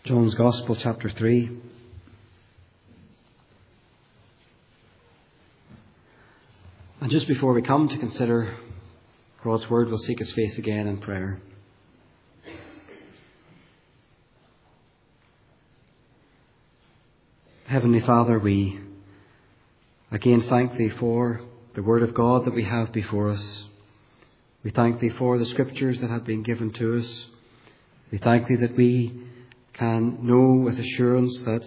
John's Gospel, chapter 3. And just before we come to consider God's Word, we'll seek His face again in prayer. Heavenly Father, we again thank Thee for the Word of God that we have before us. We thank Thee for the Scriptures that have been given to us. We thank Thee that we can know with assurance that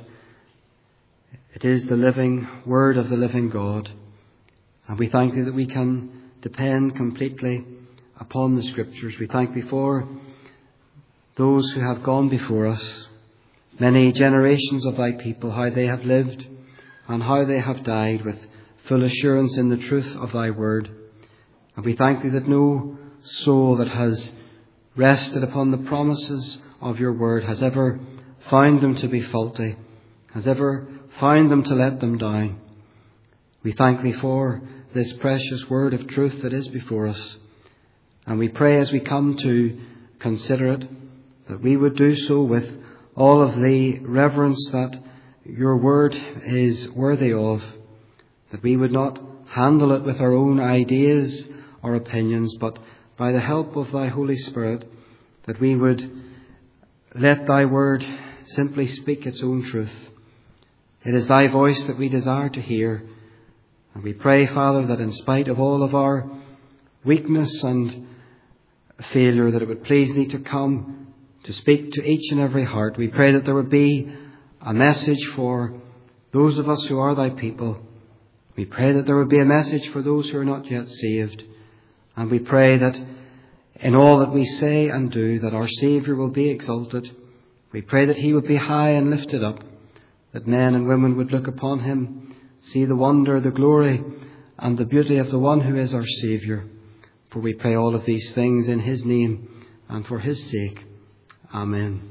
it is the living Word of the living God. And we thank Thee that we can depend completely upon the Scriptures. We thank Thee for those who have gone before us, many generations of Thy people, how they have lived and how they have died with full assurance in the truth of Thy Word. And we thank Thee that no soul that has rested upon the promises of Your Word has ever found them to be faulty, has ever found them to let them down. We thank Thee for this precious Word of truth that is before us. And we pray as we come to consider it, that we would do so with all of the reverence that Your Word is worthy of, that we would not handle it with our own ideas or opinions, but by the help of Thy Holy Spirit, that we would let Thy Word simply speak its own truth. It is Thy voice that we desire to hear. And we pray, Father, that in spite of all of our weakness and failure, that it would please Thee to come to speak to each and every heart. We pray that there would be a message for those of us who are Thy people. We pray that there would be a message for those who are not yet saved. And we pray that in all that we say and do, that our Saviour will be exalted. We pray that He would be high and lifted up, that men and women would look upon Him, see the wonder, the glory, and the beauty of the one who is our Saviour. For we pray all of these things in His name and for His sake. Amen.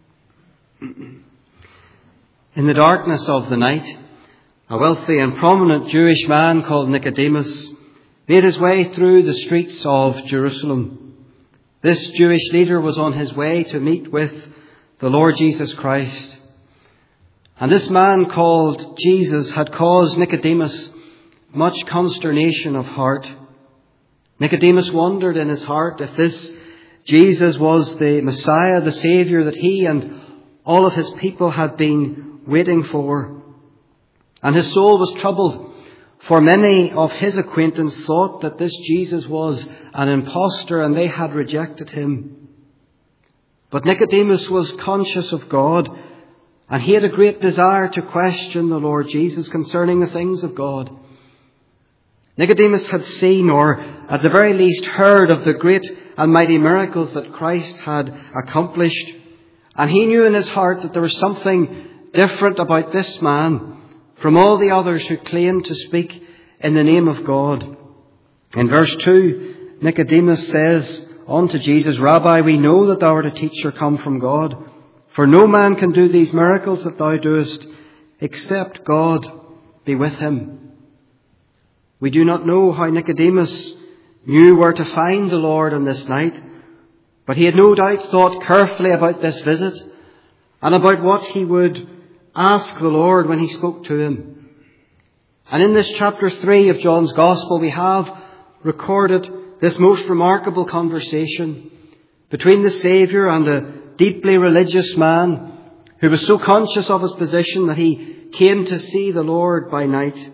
In the darkness of the night, a wealthy and prominent Jewish man called Nicodemus made his way through the streets of Jerusalem. This Jewish leader was on his way to meet with the Lord Jesus Christ. And this man called Jesus had caused Nicodemus much consternation of heart. Nicodemus wondered in his heart if this Jesus was the Messiah, the Saviour that he and all of his people had been waiting for. And his soul was troubled, for many of his acquaintance thought that this Jesus was an impostor and they had rejected Him. But Nicodemus was conscious of God, and he had a great desire to question the Lord Jesus concerning the things of God. Nicodemus had seen, or at the very least heard, of the great and mighty miracles that Christ had accomplished. And he knew in his heart that there was something different about this man from all the others who claimed to speak in the name of God. In verse 2, Nicodemus says unto Jesus, Rabbi, we know that Thou art a teacher come from God, for no man can do these miracles that Thou doest, except God be with him. We do not know how Nicodemus knew where to find the Lord on this night, but he had no doubt thought carefully about this visit and about what he would ask the Lord when he spoke to him. And in this chapter 3 of John's Gospel, we have recorded this most remarkable conversation between the Saviour and a deeply religious man who was so conscious of his position that he came to see the Lord by night.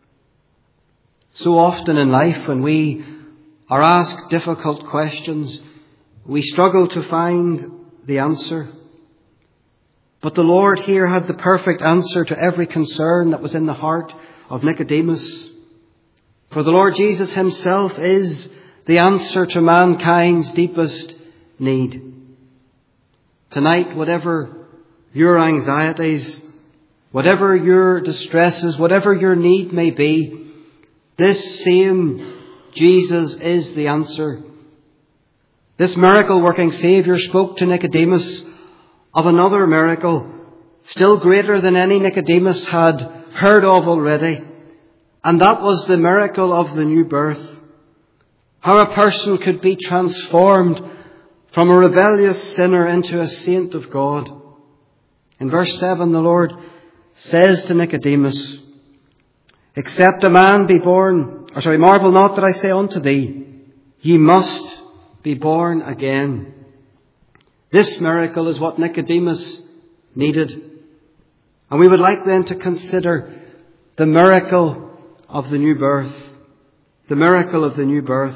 So often in life, when we are asked difficult questions, we struggle to find the answer. But the Lord here had the perfect answer to every concern that was in the heart of Nicodemus. For the Lord Jesus Himself is the answer to mankind's deepest need. Tonight, whatever your anxieties, whatever your distresses, whatever your need may be, this same Jesus is the answer. This miracle-working Saviour spoke to Nicodemus of another miracle, still greater than any Nicodemus had heard of already. And that was the miracle of the new birth. How a person could be transformed from a rebellious sinner into a saint of God. In verse 7, the Lord says to Nicodemus, "Except a man be born, marvel not that I say unto thee, ye must be born again." This miracle is what Nicodemus needed. And we would like then to consider the miracle of the new birth. The miracle of the new birth.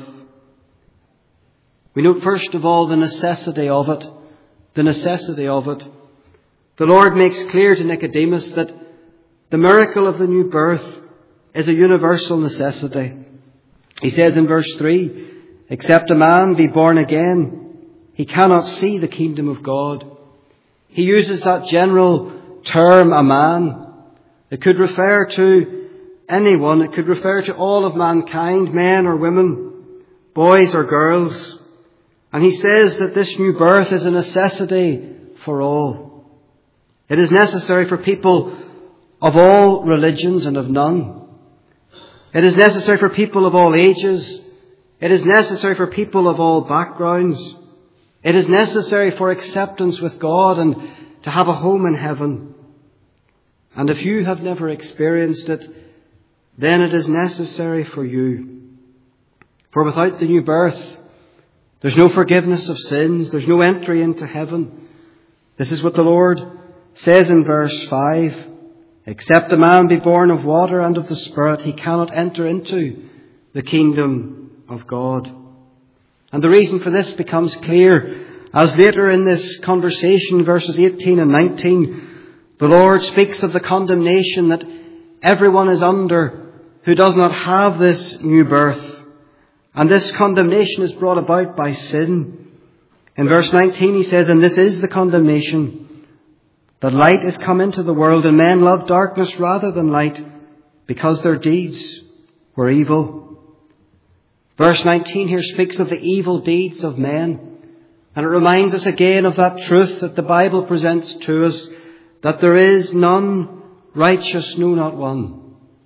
We note first of all the necessity of it. The necessity of it. The Lord makes clear to Nicodemus that the miracle of the new birth is a universal necessity. He says in verse 3, "Except a man be born again, he cannot see the kingdom of God." He uses that general term, a man. It could refer to anyone. It could refer to all of mankind, men or women, boys or girls. And he says that this new birth is a necessity for all. It is necessary for people of all religions and of none. It is necessary for people of all ages. It is necessary for people of all backgrounds. It is necessary for acceptance with God and to have a home in heaven. And if you have never experienced it, then it is necessary for you. For without the new birth, there's no forgiveness of sins. There's no entry into heaven. This is what the Lord says in verse 5. "Except a man be born of water and of the Spirit, he cannot enter into the kingdom of God." And the reason for this becomes clear as later in this conversation, verses 18 and 19, the Lord speaks of the condemnation that everyone is under who does not have this new birth. And this condemnation is brought about by sin. In verse 19 he says, "And this is the condemnation, that light is come into the world, and men love darkness rather than light, because their deeds were evil." Verse 19 here speaks of the evil deeds of men. And it reminds us again of that truth that the Bible presents to us, that there is none righteous, no, not one.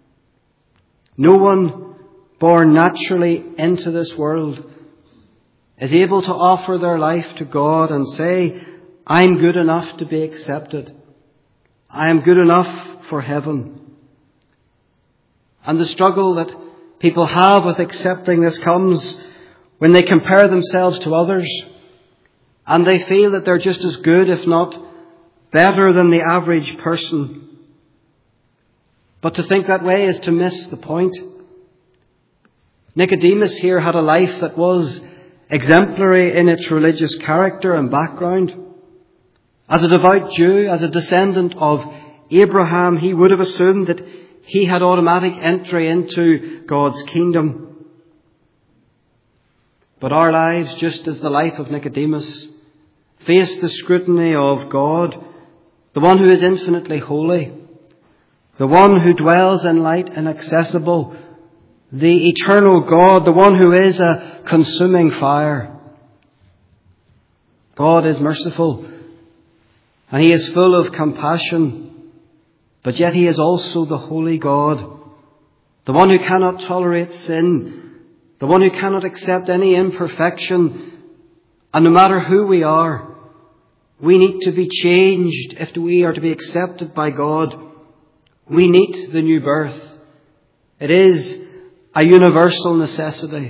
No one born naturally into this world is able to offer their life to God and say, "I'm good enough to be accepted. I am good enough for heaven." And the struggle that people have with accepting this comes when they compare themselves to others and they feel that they're just as good, if not better than the average person. But to think that way is to miss the point. Nicodemus here had a life that was exemplary in its religious character and background. As a devout Jew, as a descendant of Abraham, he would have assumed that he had automatic entry into God's kingdom. But our lives, just as the life of Nicodemus, face the scrutiny of God, the one who is infinitely holy, the one who dwells in light inaccessible, the eternal God, the one who is a consuming fire. God is merciful and he is full of compassion, but yet he is also the holy God, the one who cannot tolerate sin, the one who cannot accept any imperfection. And no matter who we are, we need to be changed if we are to be accepted by God. We need the new birth. It is a universal necessity.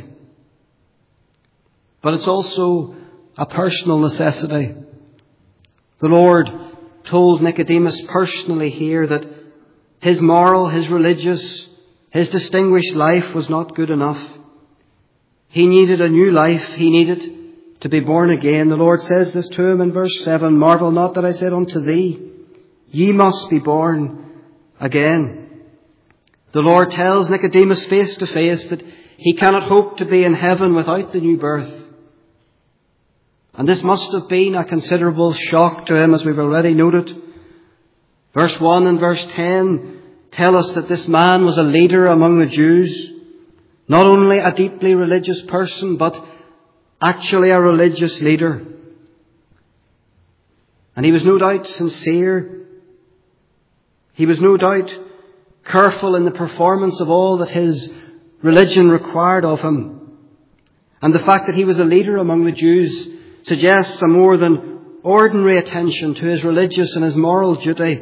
But it's also a personal necessity. The Lord told Nicodemus personally here that his moral, his religious, his distinguished life was not good enough. He needed a new life. He needed to be born again. The Lord says this to him in verse 7, "Marvel not that I said unto thee, ye must be born again." The Lord tells Nicodemus face to face that he cannot hope to be in heaven without the new birth. And this must have been a considerable shock to him, as we've already noted. Verse 1 and verse 10 tell us that this man was a leader among the Jews. Not only a deeply religious person, but actually a religious leader. And he was no doubt sincere. He was no doubt careful in the performance of all that his religion required of him. And the fact that he was a leader among the Jews suggests a more than ordinary attention to his religious and his moral duty.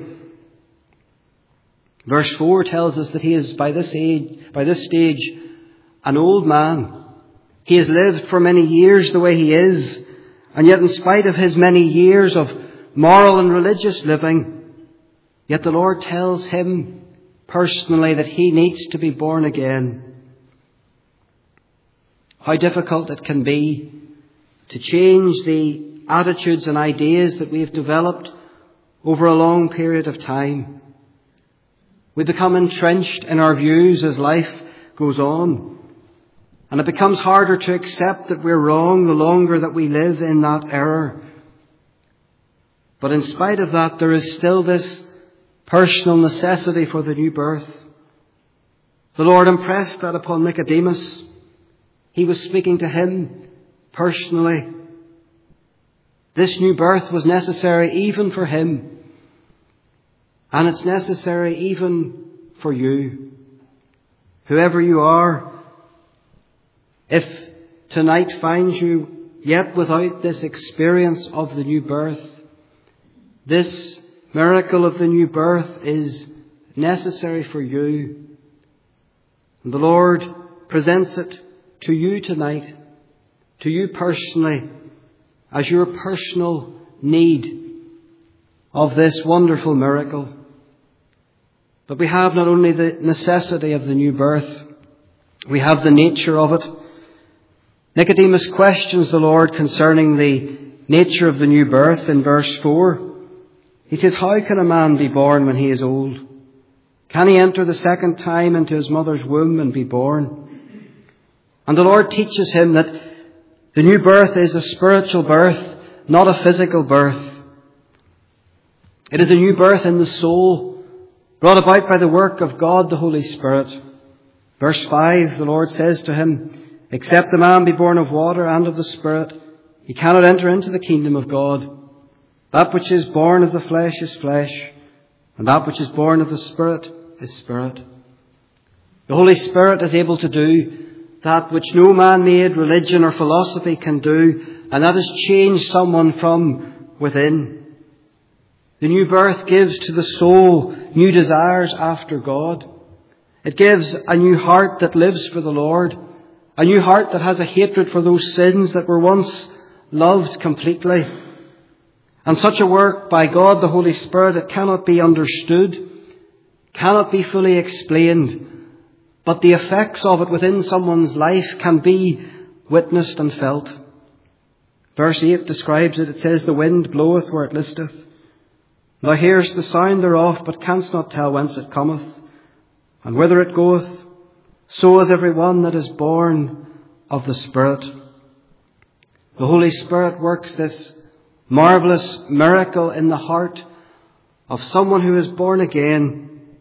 Verse 4 tells us that he is by this stage, an old man. He has lived for many years the way he is, and yet in spite of his many years of moral and religious living, yet the Lord tells him personally that he needs to be born again. How difficult it can be to change the attitudes and ideas that we have developed over a long period of time. We become entrenched in our views as life goes on, and it becomes harder to accept that we're wrong the longer that we live in that error. But in spite of that, there is still this personal necessity for the new birth. The Lord impressed that upon Nicodemus. He was speaking to him personally. This new birth was necessary even for him. And it's necessary even for you. Whoever you are, if tonight finds you yet without this experience of the new birth, this miracle of the new birth is necessary for you. And the Lord presents it to you tonight, to you personally, as your personal need of this wonderful miracle. But we have not only the necessity of the new birth, we have the nature of it. Nicodemus questions the Lord concerning the nature of the new birth in verse 4. He says, how can a man be born when he is old? Can he enter the second time into his mother's womb and be born? And the Lord teaches him that the new birth is a spiritual birth, not a physical birth. It is a new birth in the soul, brought about by the work of God the Holy Spirit. Verse 5, the Lord says to him, except a man be born of water and of the Spirit, he cannot enter into the kingdom of God. That which is born of the flesh is flesh, and that which is born of the Spirit is spirit. The Holy Spirit is able to do that which no man-made religion or philosophy can do, and that is change someone from within. The new birth gives to the soul new desires after God. It gives a new heart that lives for the Lord, a new heart that has a hatred for those sins that were once loved completely. And such a work by God the Holy Spirit, it cannot be understood, cannot be fully explained, but the effects of it within someone's life can be witnessed and felt. Verse 8 describes it. It says, the wind bloweth where it listeth. Thou hearest the sound thereof, but canst not tell whence it cometh, and whither it goeth. So is every one that is born of the Spirit. The Holy Spirit works this marvellous miracle in the heart of someone who is born again.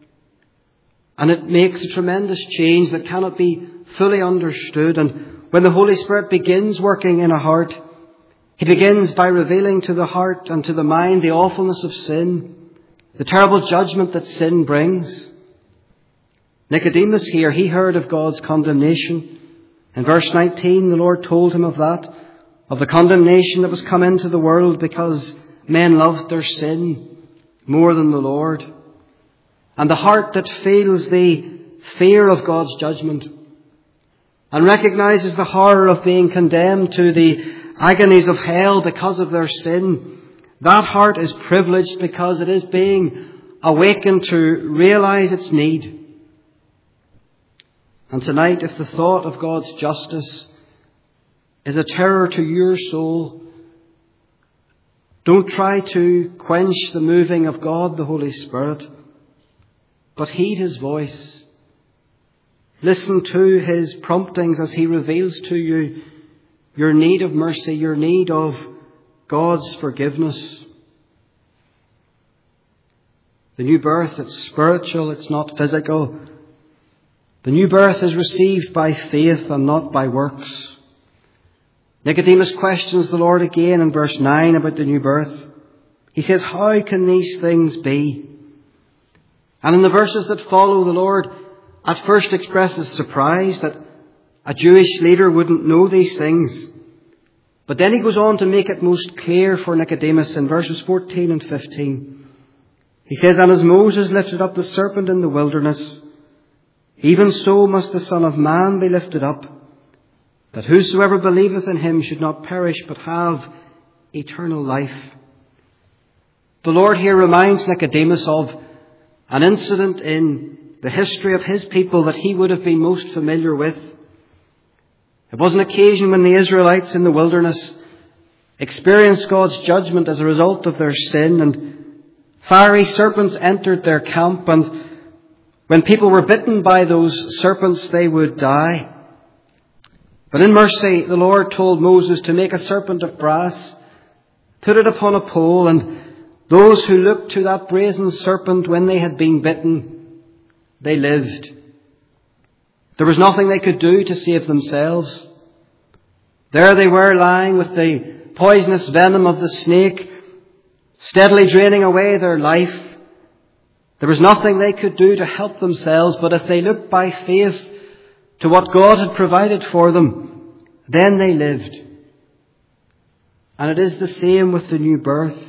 And it makes a tremendous change that cannot be fully understood. And when the Holy Spirit begins working in a heart, He begins by revealing to the heart and to the mind the awfulness of sin, the terrible judgment that sin brings. Nicodemus here, he heard of God's condemnation. In verse 19, the Lord told him of that, of the condemnation that was come into the world because men loved their sin more than the Lord. And the heart that feels the fear of God's judgment and recognizes the horror of being condemned to the agonies of hell because of their sin, that heart is privileged because it is being awakened to realize its need. And tonight, if the thought of God's justice is a terror to your soul, don't try to quench the moving of God, the Holy Spirit, but heed His voice. Listen to His promptings as He reveals to you your need of mercy, your need of God's forgiveness. The new birth, it's spiritual, it's not physical. The new birth is received by faith and not by works. Nicodemus questions the Lord again in verse 9 about the new birth. He says, how can these things be? And in the verses that follow, the Lord at first expresses surprise that a Jewish leader wouldn't know these things. But then he goes on to make it most clear for Nicodemus in verses 14 and 15. He says, "And as Moses lifted up the serpent in the wilderness, even so must the Son of Man be lifted up, that whosoever believeth in him should not perish but have eternal life." The Lord here reminds Nicodemus of an incident in the history of his people that he would have been most familiar with. It was an occasion when the Israelites in the wilderness experienced God's judgment as a result of their sin, and fiery serpents entered their camp, and when people were bitten by those serpents, they would die. But in mercy, the Lord told Moses to make a serpent of brass, put it upon a pole, and those who looked to that brazen serpent when they had been bitten, they lived. There was nothing they could do to save themselves. There they were, lying with the poisonous venom of the snake steadily draining away their life. There was nothing they could do to help themselves, but if they looked by faith to what God had provided for them, then they lived. And it is the same with the new birth.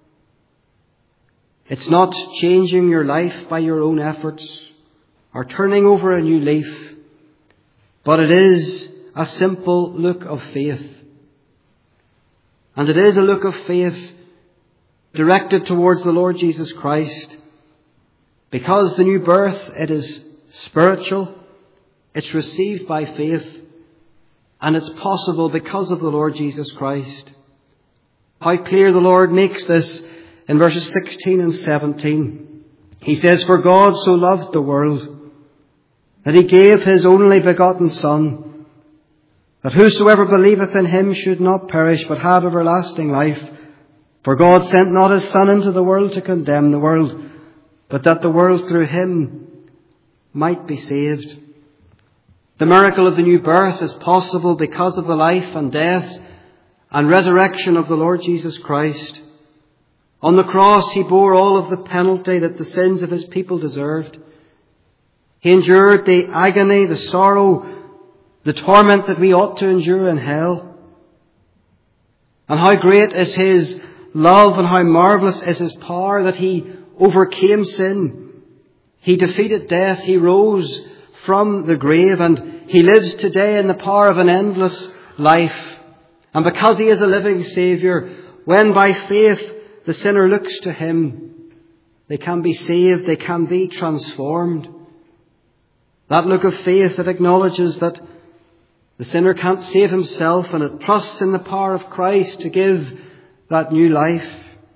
It's not changing your life by your own efforts or turning over a new leaf, but it is a simple look of faith. And it is a look of faith directed towards the Lord Jesus Christ. Because the new birth, it is spiritual, it's received by faith, and it's possible because of the Lord Jesus Christ. How clear the Lord makes this in verses 16 and 17. He says, "For God so loved the world, that he gave his only begotten Son, that whosoever believeth in him should not perish, but have everlasting life. For God sent not his Son into the world to condemn the world, but that the world through him might be saved." The miracle of the new birth is possible because of the life and death and resurrection of the Lord Jesus Christ. On the cross, he bore all of the penalty that the sins of his people deserved. He endured the agony, the sorrow, the torment that we ought to endure in hell. And how great is his love and how marvellous is his power that he overcame sin. He defeated death. He rose from the grave, and he lives today in the power of an endless life. And because he is a living Saviour, when by faith the sinner looks to him, they can be saved, they can be transformed. That look of faith that acknowledges that the sinner can't save himself, and it trusts in the power of Christ to give that new life.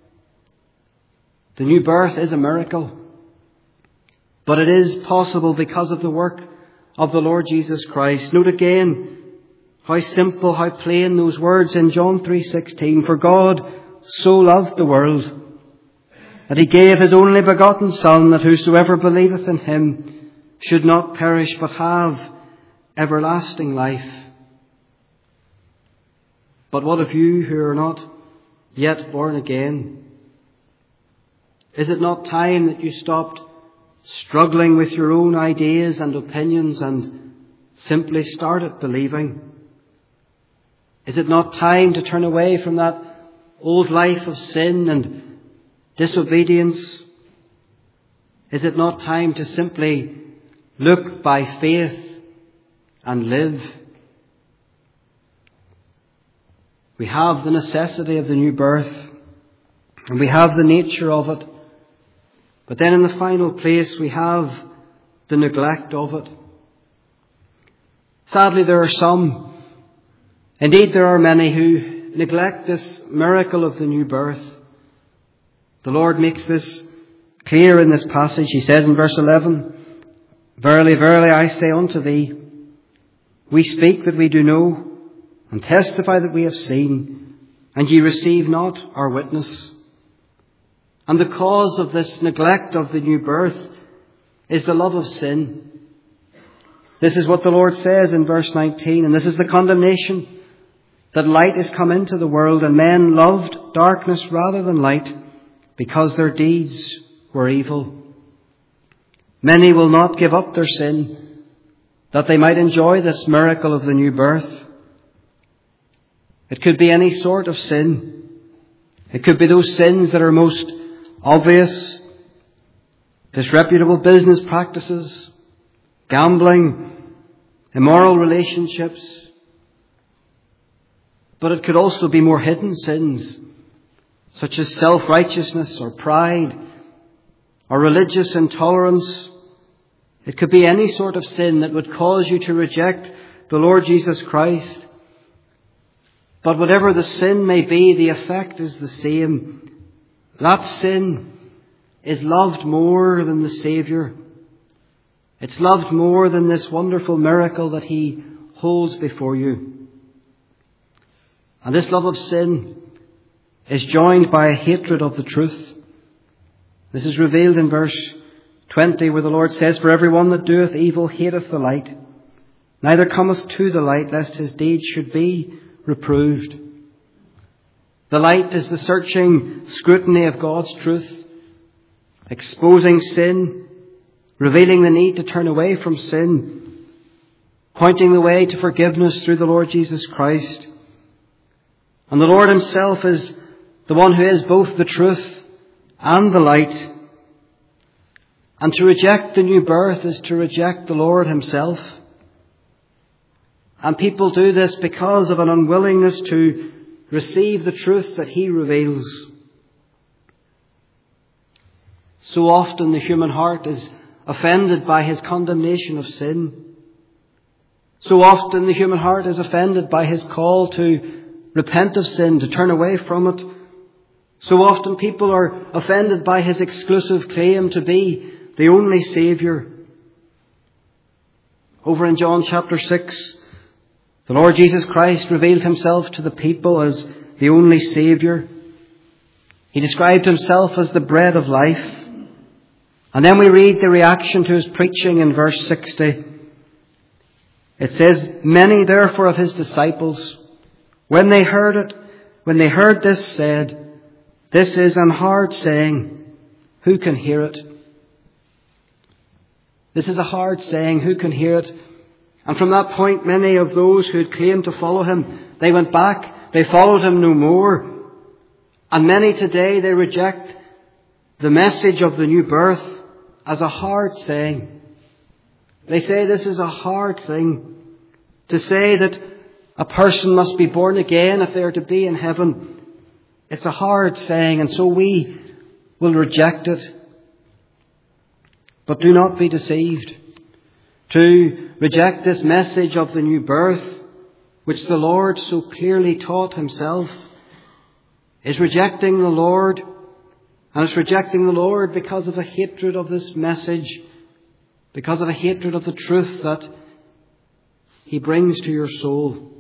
The new birth is a miracle, but it is possible because of the work of the Lord Jesus Christ. Note again how simple, how plain those words in John 3:16. "For God so loved the world, that he gave his only begotten Son, that whosoever believeth in him should not perish, but have everlasting life." But what of you who are not yet born again? Is it not time that you stopped struggling with your own ideas and opinions and simply started believing? Is it not time to turn away from that old life of sin and disobedience? Is it not time to simply look by faith and live? We have the necessity of the new birth, and we have the nature of it. But then in the final place, we have the neglect of it. Sadly, there are some, indeed there are many, who neglect this miracle of the new birth. The Lord makes this clear in this passage. He says in verse 11, "Verily, verily, I say unto thee, we speak that we do know, and testify that we have seen, and ye receive not our witness." And the cause of this neglect of the new birth is the love of sin. This is what the Lord says in verse 19, "And this is the condemnation, that light is come into the world, and men loved darkness rather than light, because their deeds were evil." Many will not give up their sin, that they might enjoy this miracle of the new birth. It could be any sort of sin. It could be those sins that are most obvious: disreputable business practices, gambling, immoral relationships. But it could also be more hidden sins, such as self-righteousness or pride or religious intolerance. It could be any sort of sin that would cause you to reject the Lord Jesus Christ. But whatever the sin may be, the effect is the same. That sin is loved more than the Saviour. It's loved more than this wonderful miracle that He holds before you. And this love of sin is joined by a hatred of the truth. This is revealed in verse 20, where the Lord says, "For everyone that doeth evil hateth the light, neither cometh to the light, lest his deeds should be reproved." The light is the searching scrutiny of God's truth, exposing sin, revealing the need to turn away from sin, pointing the way to forgiveness through the Lord Jesus Christ. And the Lord Himself is the one who is both the truth and the light. And to reject the new birth is to reject the Lord Himself. And people do this because of an unwillingness to receive the truth that He reveals. So often the human heart is offended by His condemnation of sin. So often the human heart is offended by His call to repent of sin, to turn away from it. So often people are offended by His exclusive claim to be the only Saviour. Over in John chapter 6, the Lord Jesus Christ revealed Himself to the people as the only Saviour. He described Himself as the bread of life. And then we read the reaction to His preaching in verse 60. It says, "Many therefore of His disciples, when they heard this, said, This is an hard saying. Who can hear it?" This is a hard saying. Who can hear it? And from that point, many of those who had claimed to follow Him, they went back. They followed Him no more. And many today, they reject the message of the new birth as a hard saying. They say this is a hard thing. To say that a person must be born again if they are to be in heaven, it's a hard saying, and so we will reject it. But do not be deceived. To reject this message of the new birth, which the Lord so clearly taught Himself, is rejecting the Lord. And it's rejecting the Lord because of a hatred of this message, because of a hatred of the truth that He brings to your soul.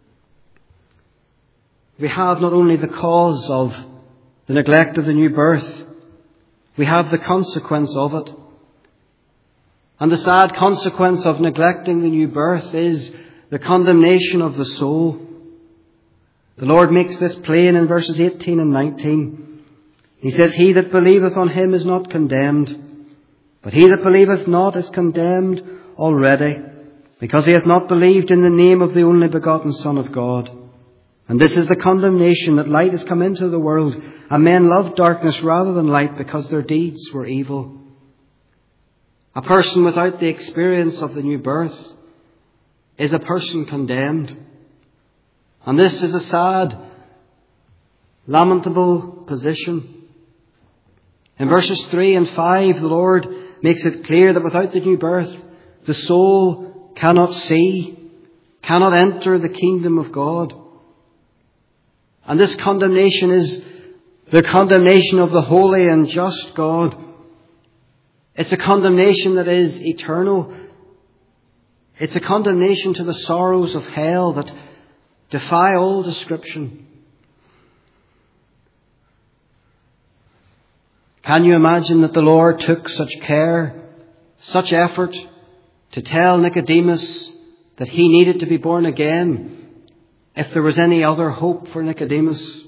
We have not only the cause of the neglect of the new birth, we have the consequence of it. And the sad consequence of neglecting the new birth is the condemnation of the soul. The Lord makes this plain in verses 18 and 19. He says, "He that believeth on Him is not condemned, but he that believeth not is condemned already, because he hath not believed in the name of the only begotten Son of God. And this is the condemnation, that light is come into the world, and men loved darkness rather than light, because their deeds were evil." A person without the experience of the new birth is a person condemned. And this is a sad, lamentable position. In verses 3 and 5, the Lord makes it clear that without the new birth, the soul cannot see, cannot enter the kingdom of God. And this condemnation is the condemnation of the holy and just God. It's a condemnation that is eternal. It's a condemnation to the sorrows of hell that defy all description. Can you imagine that the Lord took such care, such effort to tell Nicodemus that he needed to be born again if there was any other hope for Nicodemus?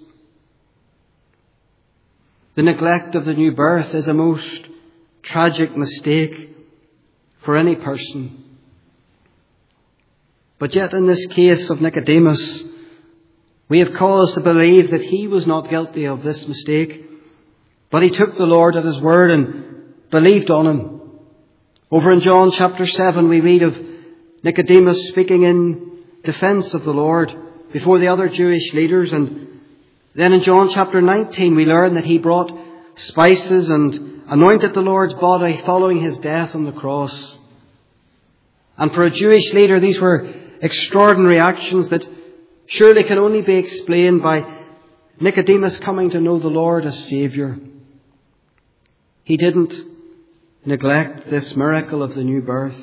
The neglect of the new birth is a most tragic mistake for any person. But yet in this case of Nicodemus, We have cause to believe that he was not guilty of this mistake, but he took the Lord at his word and believed on him. Over in John chapter 7 we read of Nicodemus speaking in defence of the Lord before the other Jewish leaders, and then in John chapter 19 we learn that he brought spices and anointed the Lord's body following his death on the cross. And for a Jewish leader, these were extraordinary actions that surely can only be explained by Nicodemus coming to know the Lord as Saviour. He didn't neglect this miracle of the new birth.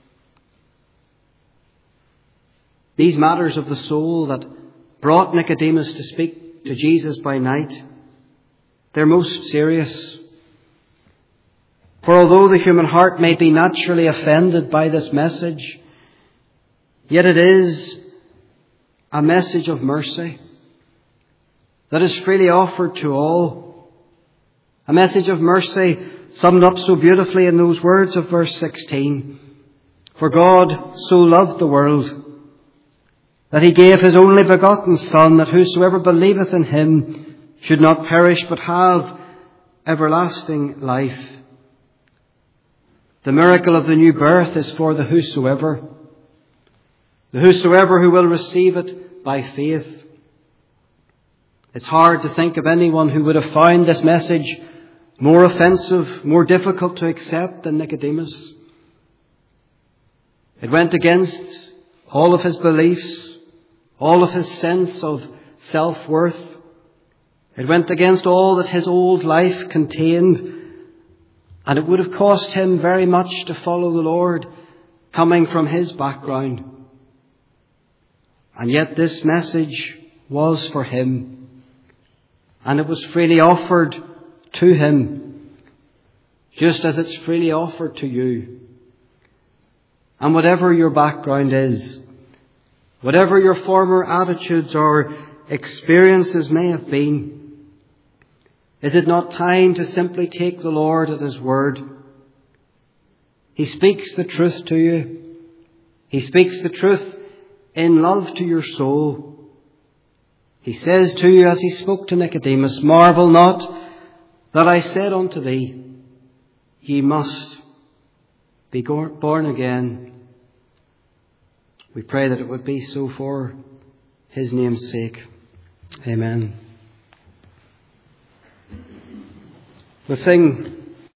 These matters of the soul that brought Nicodemus to speak to Jesus by night, they're most serious. For although the human heart may be naturally offended by this message, yet it is a message of mercy that is freely offered to all. A message of mercy summed up so beautifully in those words of verse 16. For God so loved the world that he gave his only begotten Son, that whosoever believeth in him should not perish but have everlasting life. The miracle of the new birth is for the whosoever who will receive it by faith. It's hard to think of anyone who would have found this message more offensive, more difficult to accept than Nicodemus. It went against all of his beliefs, all of his sense of self-worth. It went against all that his old life contained, and it would have cost him very much to follow the Lord, coming from his background. And yet this message was for him, and it was freely offered to him, just as it's freely offered to you. And whatever your background is, whatever your former attitudes or experiences may have been, is it not time to simply take the Lord at his word? He speaks the truth to you. He speaks the truth in love to your soul. He says to you, as he spoke to Nicodemus, marvel not that I said unto thee, ye must be born again. We pray that it would be so for his name's sake. Amen. We'll sing